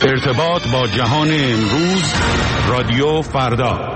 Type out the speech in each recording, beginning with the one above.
ارتباط با جهان امروز، رادیو فردا.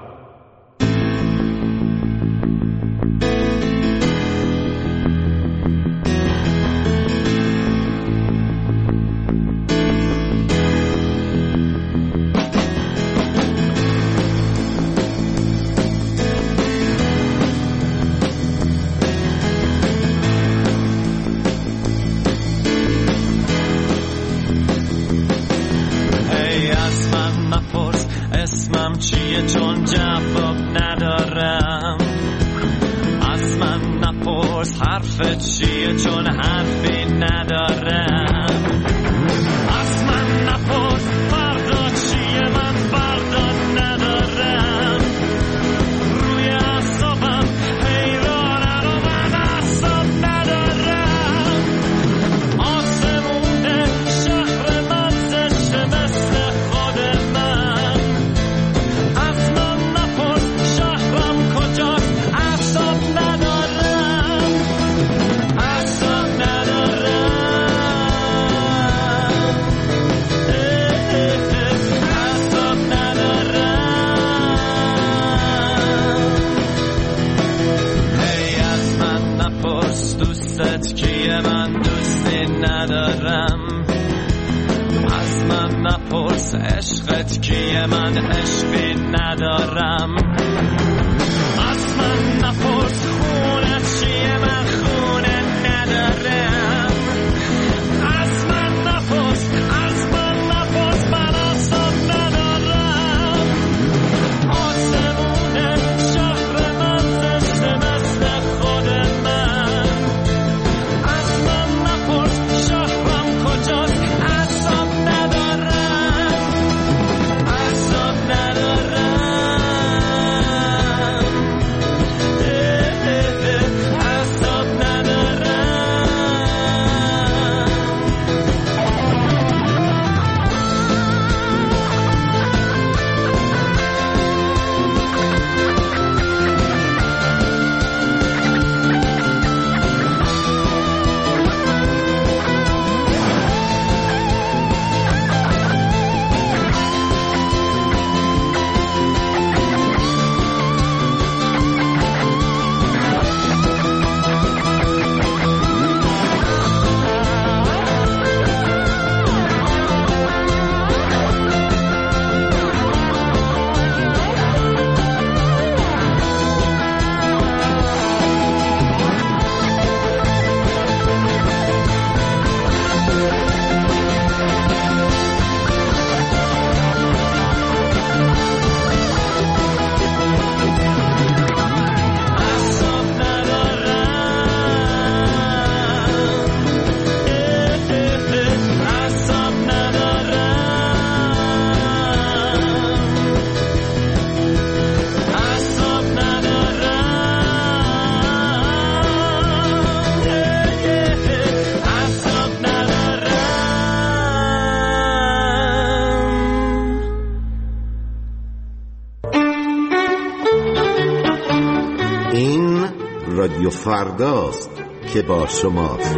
رادیو فرداست که با شماست.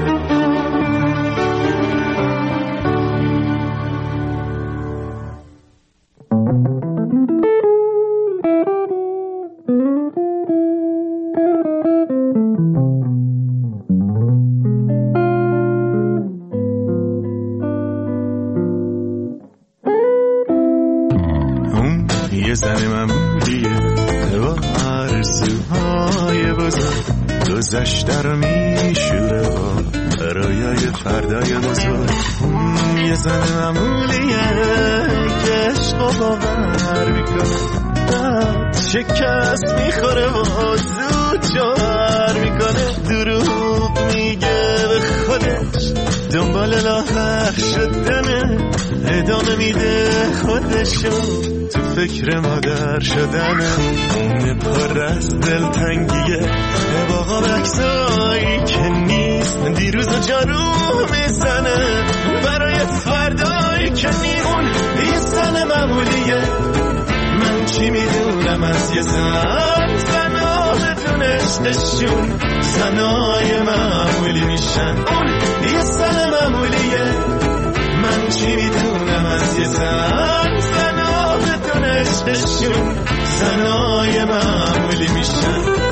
یه زن معمولیه با آرزوهای بزرگ، گذشته رو میشوره با رویای فردای بزرگ. یه زن معمولیه که عشق و باور میکنه، بعد شکست میخوره و زود جوهر میکنه. دروغ میگه به خودش، دنبال لاغر شدنه، ادامه میده خودشو تو فکر مادر شدنه. پر از دلتنگیه باقا بکسایی که نیست، دیروز و جارو میزنه برای فردایی که نیست. اون یه زن معمولیه، من چی میدونم از یه زن. زنها بدون عشقشون زنای معمولی میشن. اون یه زن معمولیه، من چی میدونم از از یه زن زنا بدون عشقشون زنای معمولی میشن.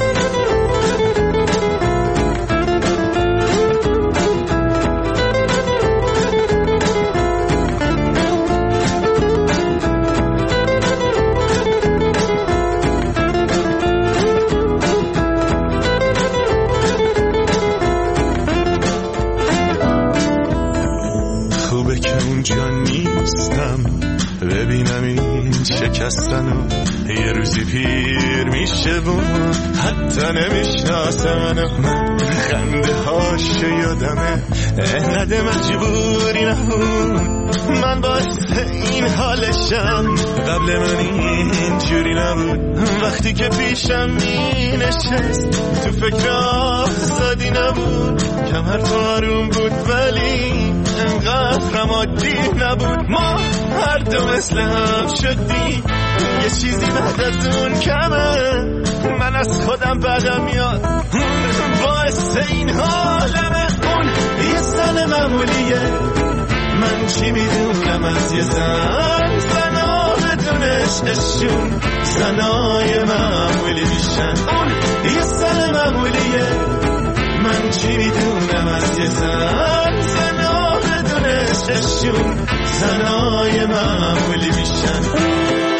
ببینم این شکستنو یه روزی پیر میشه و حتی نمیشناسه من خنده هاش یادمه انقدر مجبوری نبود من باعث این حالشم قبل من اینجوری نبود وقتی که پیشم می نشست تو فکر آزادی نبود کمر تو آروم بود ولی انقدر هم عادی نبود ما هر دو مثل هم شدیم یه چیزی بعد از اون کمه من از خودم بدم میاد باعث این حالمه اون یه زن معمولیه من چی میدونم از یه زن زنا بدون عشقشون زنای معمولی میشن اون یه زن معمولیه من چی میدونم از یه زن زنا بدون عشقشون زنای معمولی میشن.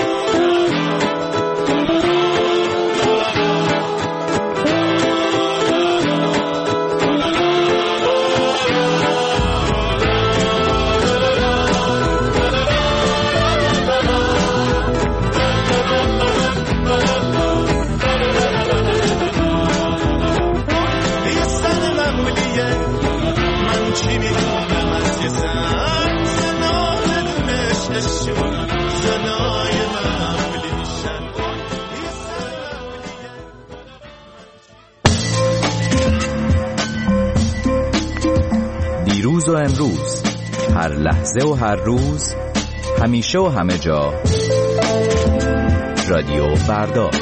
دیروز و امروز، هر لحظه و هر روز، همیشه و همه جا، رادیو فردا.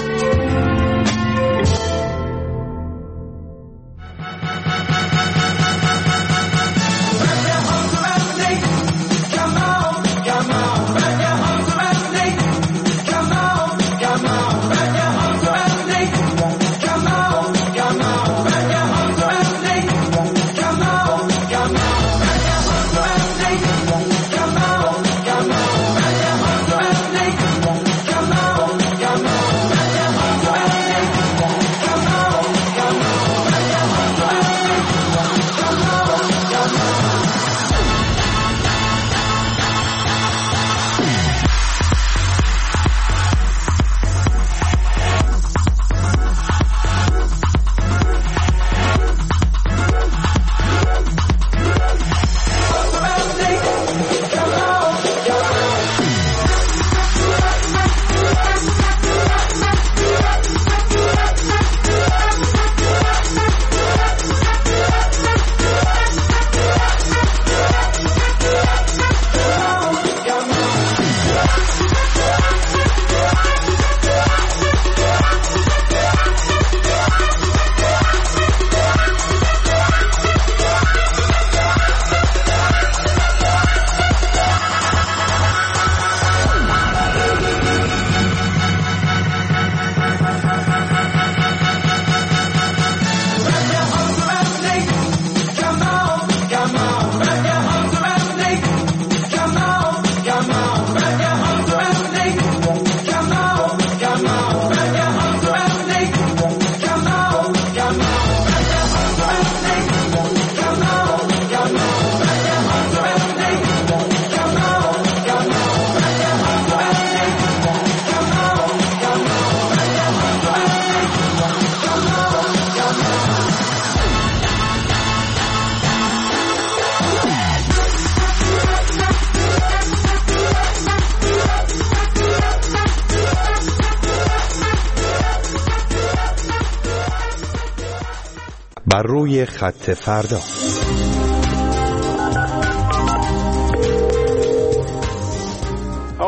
بر روی خط فردا. آقا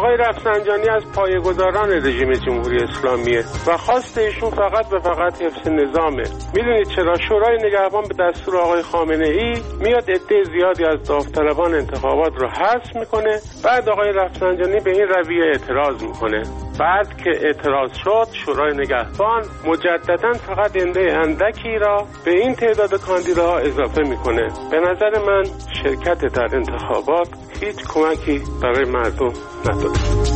آقای رفسنجانی از پایه‌گذاران رژیم جمهوری اسلامیه و خواست ایشون فقط به فقط حفظ نظامه. میدونید چرا؟ شورای نگهبان به دستور آقای خامنه‌ای میاد عده زیادی از داوطلبان انتخابات رو حذف میکنه. بعد آقای رفسنجانی به این رویه اعتراض میکنه. بعد که اعتراض شد، شورای نگهبان مجددا فقط عده اندکی را به این تعداد کاندیداها اضافه میکنه. به نظر من شرکت در انتخابات هیچ کمکی برای مردم نداره.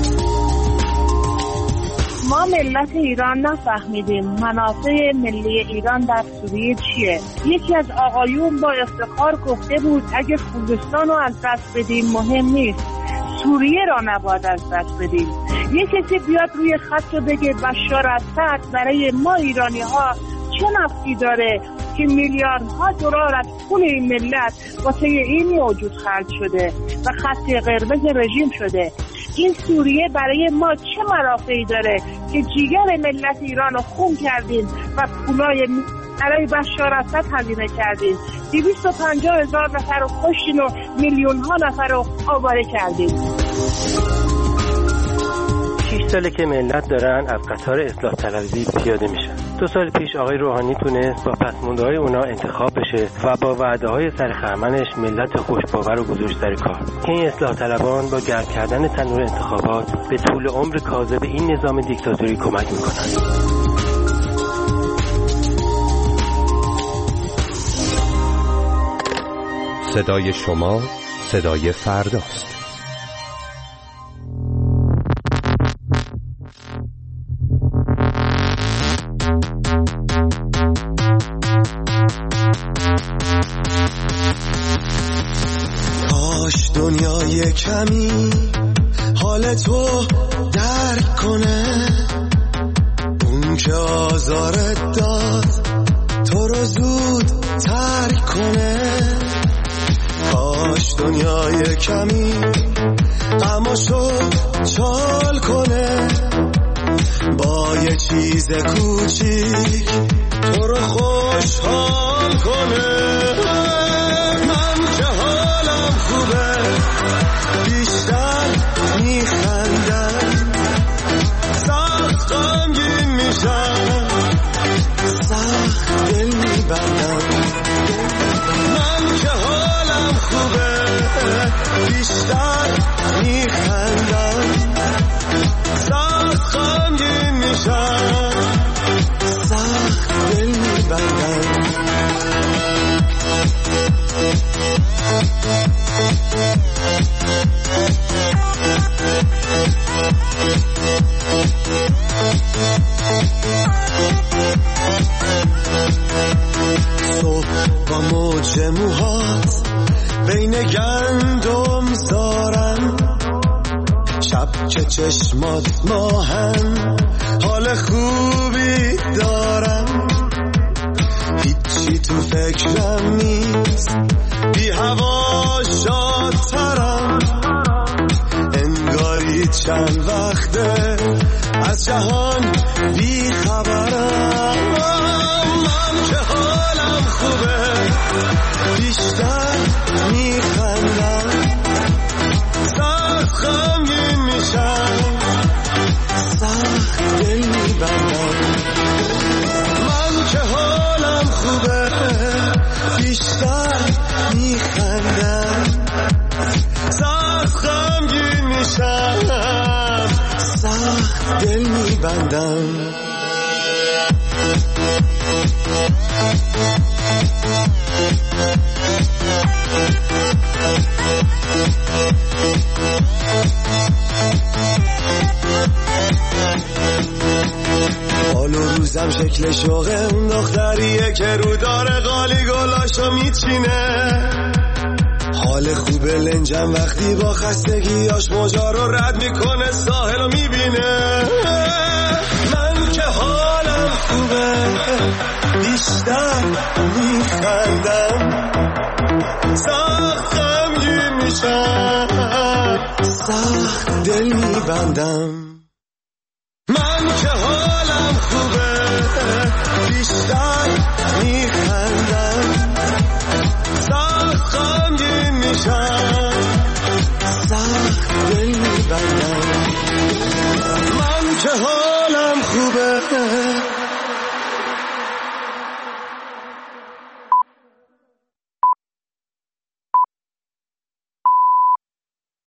ما ملت ایران نفهمیدیم منافع ملی ایران در سوریه چیه. یکی از آقایون با افتخار گفته بود اگه خوزستان رو از دست بدیم مهم نیست، سوریه را نباید از دست بدیم. یه کسی بیاد روی خط رو بگه بشار اسد برای ما ایرانی ها چه نفعی داره که میلیاردها دلار از پول این ملت واسه این موجود خرج شده و خط قرمز رژیم شده. این سوریه برای ما چه منافعی داره که جیگر ملت ایران رو خون کردیم و پولای برای بشار اسد هزینه کردیم. 250,000 نفر رو کشتیم و میلیون ها نفر رو آواره کردیم. 6 ساله که ملت دارن از قطار اصلاح طلبی پیاده میشن. 2 سال پیش آقای روحانی تونست با پسماندهای اونا انتخاب بشه و با وعده‌های سرخرمنش ملت خوشباور رو گذاشت سر کار. این اصلاح طلبان با گرم کردن تنور انتخابات به طول عمر کاذب این نظام دیکتاتوری کمک میکنن. صدای شما صدای فرداست. کاش دنیای کمی حال تو درک کنه، اون که آزارت داد تو رو زود ترک کنه. کاش دنیای کمی غماشو چال کنه، با یه چیز کوچیک تو رو خوشحال کنه. من که حالم خوبه بیشتر میخندم، سخت غمگین میشم، سخت دل میبندم. من که حالم خوبه بیشتر میخندم، سخت غمگین میشم، سخت دل میبندم. صبح با موج موهات بین گندم زارم، شب که چشمات ماهن حال خوبی دارم. هیچی تو فکرم نیست، بی هوا شادترم، انگاری چند وقته از جهان بی خبرم. من که حالم خوبه بیشتر میخندم، سخت غمگین میشم، سخت دل میبندم. من که حالم خوبه بیشتر میخندم، سخت غمگین میشم، سخت دل میبندم. حال و روزم شکل شوقه اون دختریه که رو داره قالی گلاشو میچینه. حال خوبه لنجم وقتی با خستگیاش موجا رو رد میکنه، ساحل رو میبینه. من که حالم خوبه بیشتر میخندم، سخت غمگین میشم، سخت دل میبندم. من که حالم خوبه بیشتر میخندم، سخت غمگین میشم، سخت دل میبندم. انتها